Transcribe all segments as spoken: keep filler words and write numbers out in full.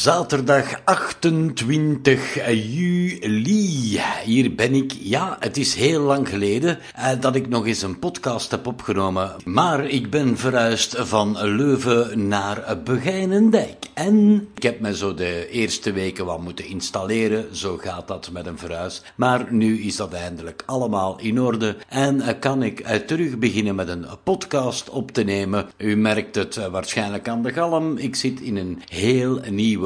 Zaterdag achtentwintig juli. Hier ben ik. Ja, het is heel lang geleden eh, dat ik nog eens een podcast heb opgenomen. Maar ik ben verhuisd van Leuven naar Begijnendijk. En ik heb me zo de eerste weken wat moeten installeren. Zo gaat dat met een verhuis. Maar nu is dat eindelijk allemaal in orde. En eh, kan ik eh, terug beginnen met een podcast op te nemen. U merkt het eh, waarschijnlijk aan de galm. Ik zit in een heel nieuwe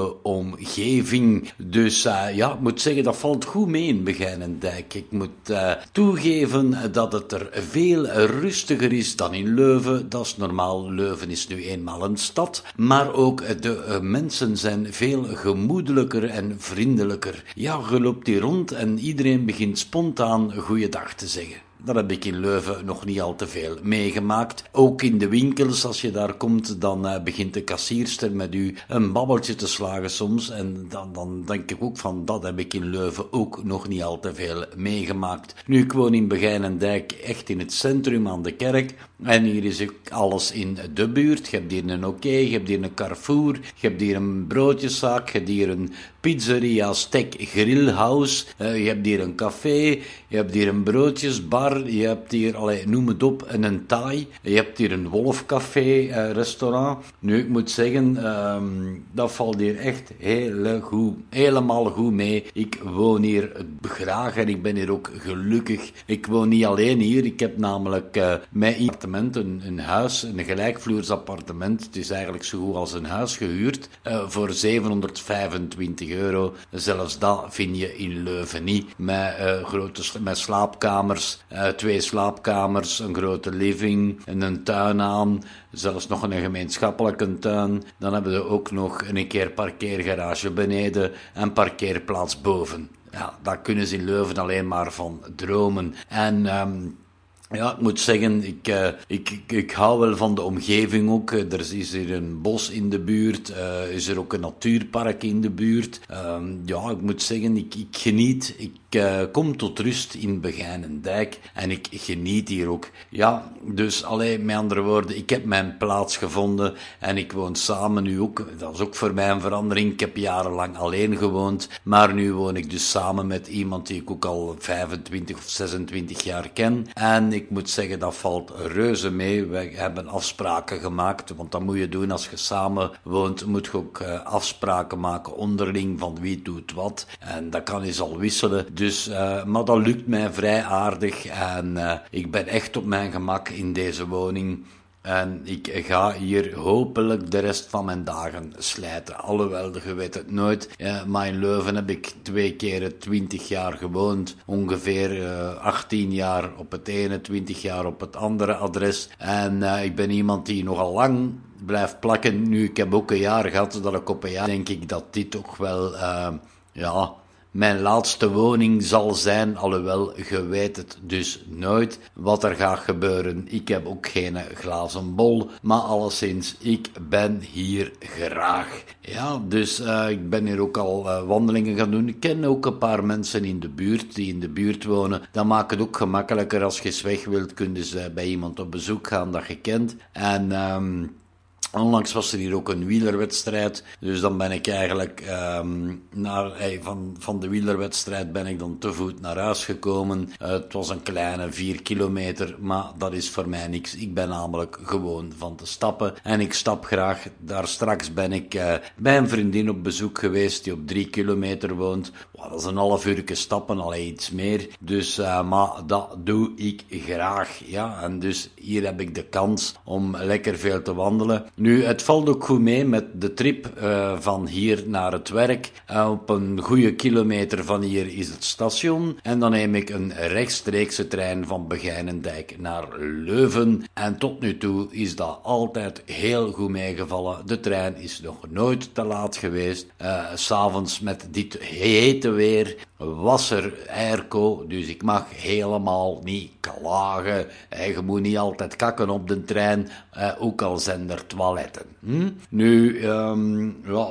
omgeving. Dus uh, ja, ik moet zeggen, dat valt goed mee in Begijnendijk. Ik moet uh, toegeven dat het er veel rustiger is dan in Leuven. Dat is normaal. Leuven is nu eenmaal een stad. Maar ook de uh, mensen zijn veel gemoedelijker en vriendelijker. Ja, je loopt hier rond en iedereen begint spontaan goeiedag te zeggen. Dat heb ik in Leuven nog niet al te veel meegemaakt. Ook in de winkels, als je daar komt, dan uh, begint de kassierster met u een babbeltje te slagen soms. En dan, dan denk ik ook van, dat heb ik in Leuven ook nog niet al te veel meegemaakt. Nu, ik woon in Begijnendijk, echt in het centrum aan de kerk. En hier is ook alles in de buurt. Je hebt hier een Oké, je hebt hier een Carrefour, je hebt hier een broodjeszaak, je hebt hier een pizzeria, steak, grillhouse, uh, je hebt hier een café, je hebt hier een broodjesbar, je hebt hier, allee, noem het op, en een Thai, je hebt hier een Wolfcafé, uh, restaurant. Nu, ik moet zeggen, um, dat valt hier echt heel goed, helemaal goed mee. Ik woon hier graag en ik ben hier ook gelukkig. Ik woon niet alleen hier, ik heb namelijk uh, mijn appartement, een, een huis, een gelijkvloers appartement. Het is eigenlijk zo goed als een huis gehuurd, uh, voor zevenhonderdvijfentwintig euro. Zelfs dat vind je in Leuven niet. Met, uh, grote, met slaapkamers, uh, twee slaapkamers, een grote living en een tuin aan. Zelfs nog een gemeenschappelijke tuin. Dan hebben we ook nog een keer parkeergarage beneden en parkeerplaats boven. Ja, daar kunnen ze in Leuven alleen maar van dromen. En um, ja, ik moet zeggen, ik, uh, ik, ik, ik hou wel van de omgeving ook. Er is hier een bos in de buurt, uh, is er ook een natuurpark in de buurt. Uh, ja, ik moet zeggen, ik, ik geniet, ik uh, kom tot rust in Begijnendijk en ik geniet hier ook. Ja, dus alleen met andere woorden, ik heb mijn plaats gevonden en ik woon samen nu ook. Dat is ook voor mij een verandering. Ik heb jarenlang alleen gewoond, maar nu woon ik dus samen met iemand die ik ook al vijfentwintig of zesentwintig jaar ken. En ik moet zeggen, dat valt reuze mee. We hebben afspraken gemaakt, want dat moet je doen als je samen woont. Moet je ook uh, afspraken maken onderling van wie doet wat. En dat kan eens al wisselen. Dus, uh, maar dat lukt mij vrij aardig. En uh, ik ben echt op mijn gemak in deze woning. En ik ga hier hopelijk de rest van mijn dagen slijten. Alhoewel, je weet het nooit. Ja, maar in Leuven heb ik twee keren twintig jaar gewoond. Ongeveer uh, achttien jaar op het ene, twintig jaar op het andere adres. En uh, ik ben iemand die nogal lang blijft plakken. Nu, ik heb ook een jaar gehad dat ik op een jaar denk ik dat dit toch wel, uh, ja... mijn laatste woning zal zijn, alhoewel, je weet het dus nooit wat er gaat gebeuren. Ik heb ook geen glazen bol, maar alleszins, ik ben hier graag. Ja, dus uh, ik ben hier ook al uh, wandelingen gaan doen. Ik ken ook een paar mensen in de buurt, die in de buurt wonen. Dat maakt het ook gemakkelijker als je eens weg wilt, kun je dus, uh, bij iemand op bezoek gaan dat je kent. En... Um, onlangs was er hier ook een wielerwedstrijd, dus dan ben ik eigenlijk um, naar, hey, van, van de wielerwedstrijd ben ik dan te voet naar huis gekomen. Uh, het was een kleine vier kilometer, maar dat is voor mij niks. Ik ben namelijk gewoon van te stappen en ik stap graag. Daar straks ben ik uh, bij een vriendin op bezoek geweest die op drie kilometer woont. Wow, dat is een half uurtje stappen, al iets meer. Dus, uh, maar dat doe ik graag, ja. En dus hier heb ik de kans om lekker veel te wandelen. Nu, het valt ook goed mee met de trip uh, van hier naar het werk. Uh, op een goede kilometer van hier is het station. En dan neem ik een rechtstreekse trein van Begijnendijk naar Leuven. En tot nu toe is dat altijd heel goed meegevallen. De trein is nog nooit te laat geweest. Uh, 's avonds met dit hete weer was er airco, dus ik mag helemaal niet klagen. Je moet niet altijd kakken op de trein, uh, ook al zijn er toiletten. Hm? Nu, um, ja...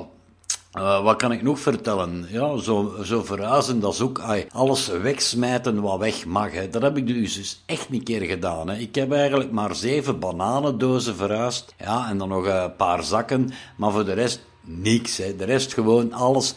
Uh, wat kan ik nog vertellen? Ja, zo, zo verhuizen, dat is ook ay, alles wegsmijten wat weg mag. Hè. Dat heb ik dus, dus echt een keer gedaan. Hè. Ik heb eigenlijk maar zeven bananendozen verhuisd. Ja, en dan nog een paar zakken. Maar voor de rest niks, hè. De rest gewoon alles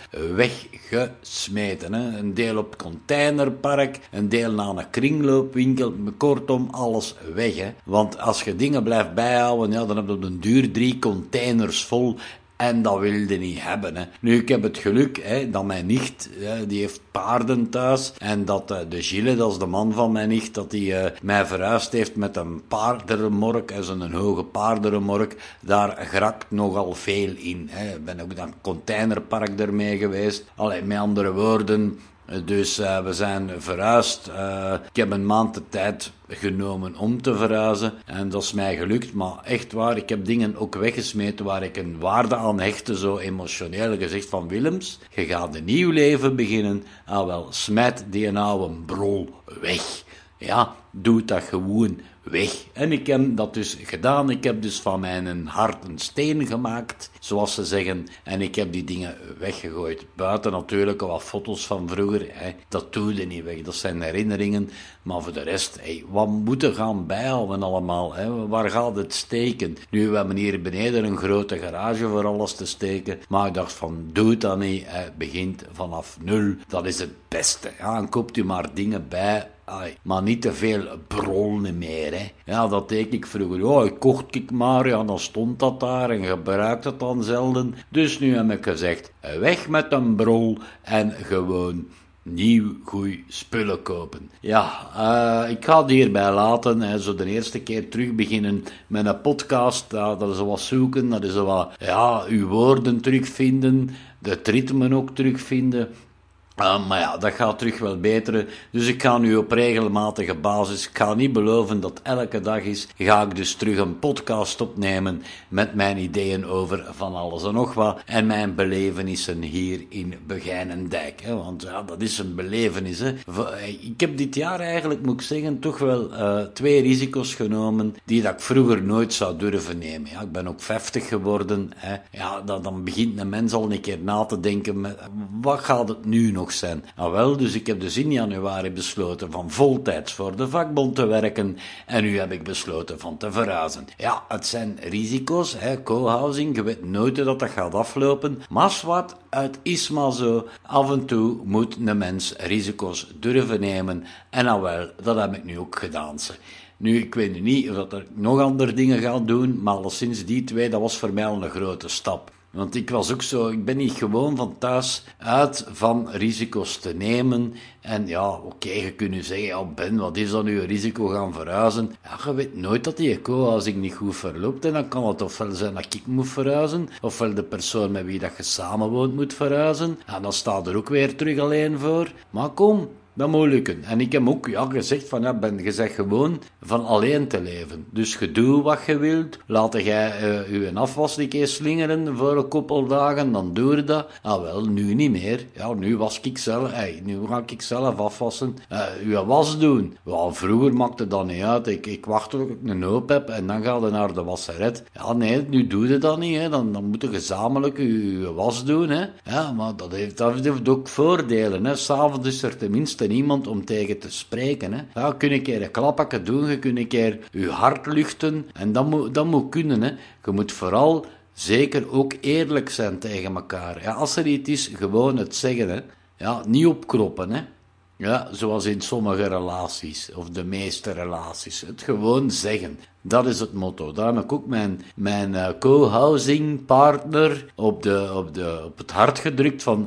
weggesmeten, hè. Een deel op het containerpark, een deel naar een kringloopwinkel, kortom, alles weg, hè. Want als je dingen blijft bijhouden, ja, dan heb je op een duur drie containers vol. En dat wilde niet hebben, hè. Nu, ik heb het geluk, hè, dat mijn nicht, hè, die heeft paarden thuis. En dat uh, de Gilles, dat is de man van mijn nicht, dat die uh, mij verhuisd heeft met een paardenremork, en zo'n hoge paardenremork. Daar grakt nogal veel in, hè. Ik ben ook naar een containerpark ermee geweest. Allee, met andere woorden... Dus uh, we zijn verhuisd. Uh, ik heb een maand de tijd genomen om te verhuizen. En dat is mij gelukt. Maar echt waar, ik heb dingen ook weggesmeten waar ik een waarde aan hechtte. Zo emotioneel gezegd van Willems. Je gaat een nieuw leven beginnen. Ah wel, smijt die oude brol weg. Ja, doe dat gewoon weg. En ik heb dat dus gedaan. Ik heb dus van mijn hart een steen gemaakt, zoals ze zeggen. En ik heb die dingen weggegooid. Buiten natuurlijk wat foto's van vroeger. Hè. Dat doe je niet weg. Dat zijn herinneringen. Maar voor de rest, hey, wat moeten gaan bijhouden allemaal? Hè? Waar gaat het steken? Nu, we hebben hier beneden een grote garage voor alles te steken. Maar ik dacht van, doe dat niet. Hè. Begint vanaf nul. Dat is het beste. Ja, en koopt u maar dingen bij. Ai, maar niet te veel bronnen meer, hè. Ja, dat deed ik vroeger. Oh, ik kocht ik maar, ja, dan stond dat daar en gebruikte het dan zelden. Dus nu heb ik gezegd, weg met een brol en gewoon nieuw, goeie spullen kopen. Ja, uh, ik ga het hierbij laten. Hè. Zo de eerste keer terug beginnen met een podcast. Uh, dat is wat zoeken, dat is wat, ja, uw woorden terugvinden, het ritme ook terugvinden. Uh, maar ja, dat gaat terug wel beteren. Dus ik ga nu op regelmatige basis, ik ga niet beloven dat elke dag is, ga ik dus terug een podcast opnemen met mijn ideeën over van alles en nog wat. En mijn belevenissen hier in Begijnendijk. Hè? Want ja, dat is een belevenis. Hè? Ik heb dit jaar eigenlijk, moet ik zeggen, toch wel uh, twee risico's genomen die dat ik vroeger nooit zou durven nemen. Ja, ik ben ook vijftig geworden. Hè? Ja, dan, dan begint een mens al een keer na te denken, met, wat gaat het nu nog zijn? Ah wel, dus ik heb dus in januari besloten van voltijds voor de vakbond te werken en nu heb ik besloten van te verhuizen. Ja, het zijn risico's, hè, co-housing, je weet nooit dat dat gaat aflopen, maar wat, het is maar zo, af en toe moet een mens risico's durven nemen en ah wel, dat heb ik nu ook gedaan. Ze. Nu, ik weet nu niet of dat er nog andere dingen gaan doen, maar alleszins die twee, dat was voor mij al een grote stap. Want ik was ook zo, ik ben niet gewoon van thuis uit van risico's te nemen. En ja, oké, okay, je kunt nu zeggen, ja Ben, wat is dan nu een risico gaan verhuizen? Ja, je weet nooit dat die co-housing niet goed verloopt. En dan kan het ofwel zijn dat ik moet verhuizen, ofwel de persoon met wie dat je samenwoont moet verhuizen. En dan staat er ook weer terug alleen voor. Maar kom, dat moet lukken. En ik heb ook ja, gezegd van, ja, Ben, je zegt gewoon van alleen te leven. Dus je doet wat je wilt. Laat jij uh, je afwas een keer slingeren voor een koppel dagen, dan doe je dat. Ah wel, nu niet meer. Ja, nu was ik zelf, hey, nu ga ik zelf afwassen. Uh, je was doen. Well, vroeger maakte dat niet uit. Ik, ik wacht tot ik een hoop heb en dan ga je naar de wasseret. Ja, nee, nu doe je dat niet. Hè. Dan, dan moet je gezamenlijk je, je was doen. Hè. Ja, maar dat heeft, dat heeft ook voordelen. Hè. S'avonds is er tenminste niemand om tegen te spreken. Hè. Ja, kun je een keer een klappakke doen, je kunt een keer je hart luchten en dat moet, dat moet kunnen. Hè. Je moet vooral zeker ook eerlijk zijn tegen elkaar. Ja, als er iets is, gewoon het zeggen. Hè. Ja, niet opkroppen. Hè. Ja, zoals in sommige relaties, of de meeste relaties. Het gewoon zeggen. Dat is het motto. Daar heb ik ook mijn, mijn uh, co-housing partner op, de, op, de, op het hart gedrukt van...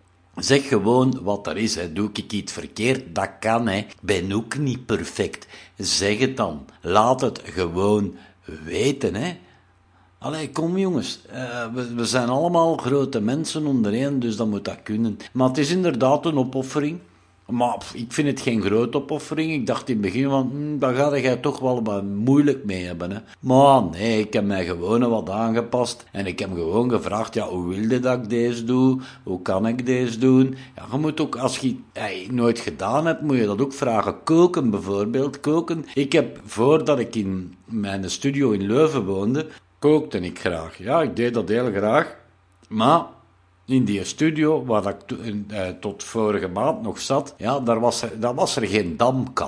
Zeg gewoon wat er is. Hè. Doe ik iets verkeerd? Dat kan. Hè. Ik ben ook niet perfect. Zeg het dan. Laat het gewoon weten. Hè. Allee, kom jongens. Uh, we, we zijn allemaal grote mensen ondereen, dus dan moet dat kunnen. Maar het is inderdaad een opoffering. Maar pff, ik vind het geen grote opoffering. Ik dacht in het begin van, hm, daar ga jij toch wel wat moeilijk mee hebben. Hè. Maar nee, ik heb mij gewoon wat aangepast. En ik heb gewoon gevraagd, ja, hoe wil je dat ik deze doe? Hoe kan ik deze doen? Ja, je moet ook, als je het nooit gedaan hebt, moet je dat ook vragen. Koken bijvoorbeeld, koken. Ik heb, voordat ik in mijn studio in Leuven woonde, kookte ik graag. Ja, ik deed dat heel graag. Maar... in die studio, waar ik to, uh, tot vorige maand nog zat, ja, daar was er, daar was er geen damkap.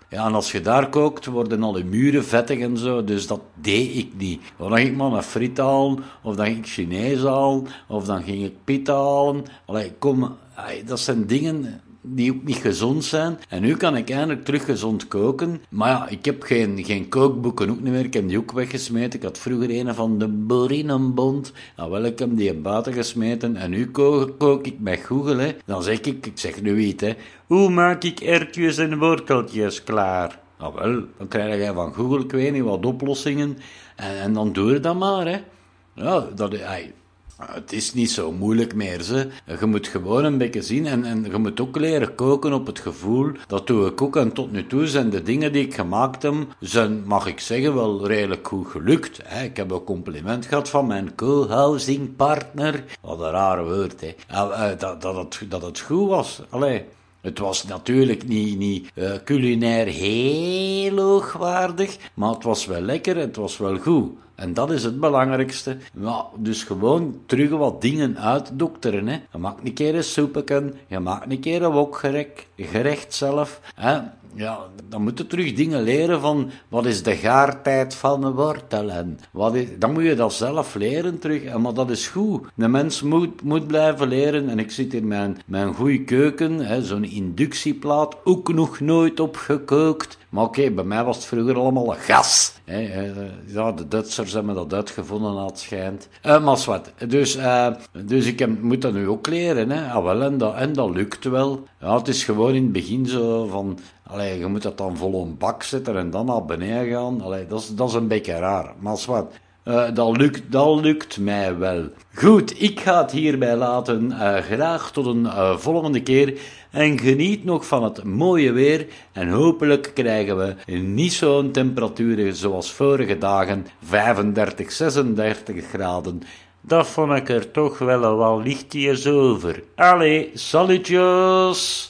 Ja, en als je daar kookt, worden al je muren vettig en zo, dus dat deed ik niet. Of dan ging ik maar een friet halen, of dan ging ik Chinees halen, of dan ging ik pita halen. Allee, kom, dat zijn dingen die ook niet gezond zijn. En nu kan ik eindelijk terug gezond koken. Maar ja, ik heb geen, geen kookboeken ook niet meer. Ik heb die ook weggesmeten. Ik had vroeger een van de Boerinnenbond. Nou, wel, ik heb die buiten gesmeten. En nu kook, kook ik met Google, hè. Dan zeg ik, ik zeg nu iets, hè. Hoe maak ik erwtjes en worteltjes klaar? Nou wel, dan krijg je van Google, ik weet niet, wat oplossingen. En, en dan doe je dat maar, hè. Ja, dat... Ay, het is niet zo moeilijk meer, ze. Je moet gewoon een beetje zien en, en je moet ook leren koken op het gevoel. Dat doe ik ook en tot nu toe zijn de dingen die ik gemaakt heb, zijn, mag ik zeggen, wel redelijk goed gelukt. Hè. Ik heb een compliment gehad van mijn co-housing partner. Wat een raar woord, hè. Dat, dat, het, dat het goed was. Allee. Het was natuurlijk niet, niet uh, culinair heel hoogwaardig, maar het was wel lekker, het was wel goed. En dat is het belangrijkste. Ja, dus gewoon terug wat dingen uitdokteren. Hè. Je maakt een keer een soepeken, je maakt een keer een wokgerecht, gerecht zelf. Hè. Ja, dan moet je terug dingen leren van wat is de gaartijd van een wortel. En wat is, dan moet je dat zelf leren terug. Maar dat is goed. De mens moet, moet blijven leren. En ik zit in mijn, mijn goede keuken, hè, zo'n inductieplaat, ook nog nooit opgekookt. Maar oké, okay, bij mij was het vroeger allemaal gas. Hè. Ja, de Duitsers hebben dat uitgevonden, als het schijnt. Uh, maar wat. Dus, uh, dus ik heb, moet dat nu ook leren. Hè. Ah, wel, en, dat, en dat lukt wel. Ja, het is gewoon in het begin zo van... Allee, je moet dat dan vol een bak zetten en dan naar beneden gaan. Allee, dat, is, dat is een beetje raar. Maar wat, uh, dat, lukt, dat lukt mij wel. Goed, ik ga het hierbij laten. Uh, graag tot een uh, volgende keer. En geniet nog van het mooie weer. En hopelijk krijgen we niet zo'n temperaturen zoals vorige dagen. vijfendertig, zesendertig graden. Dat vond ik er toch wel wel lichtjes over. Allee, salutjes!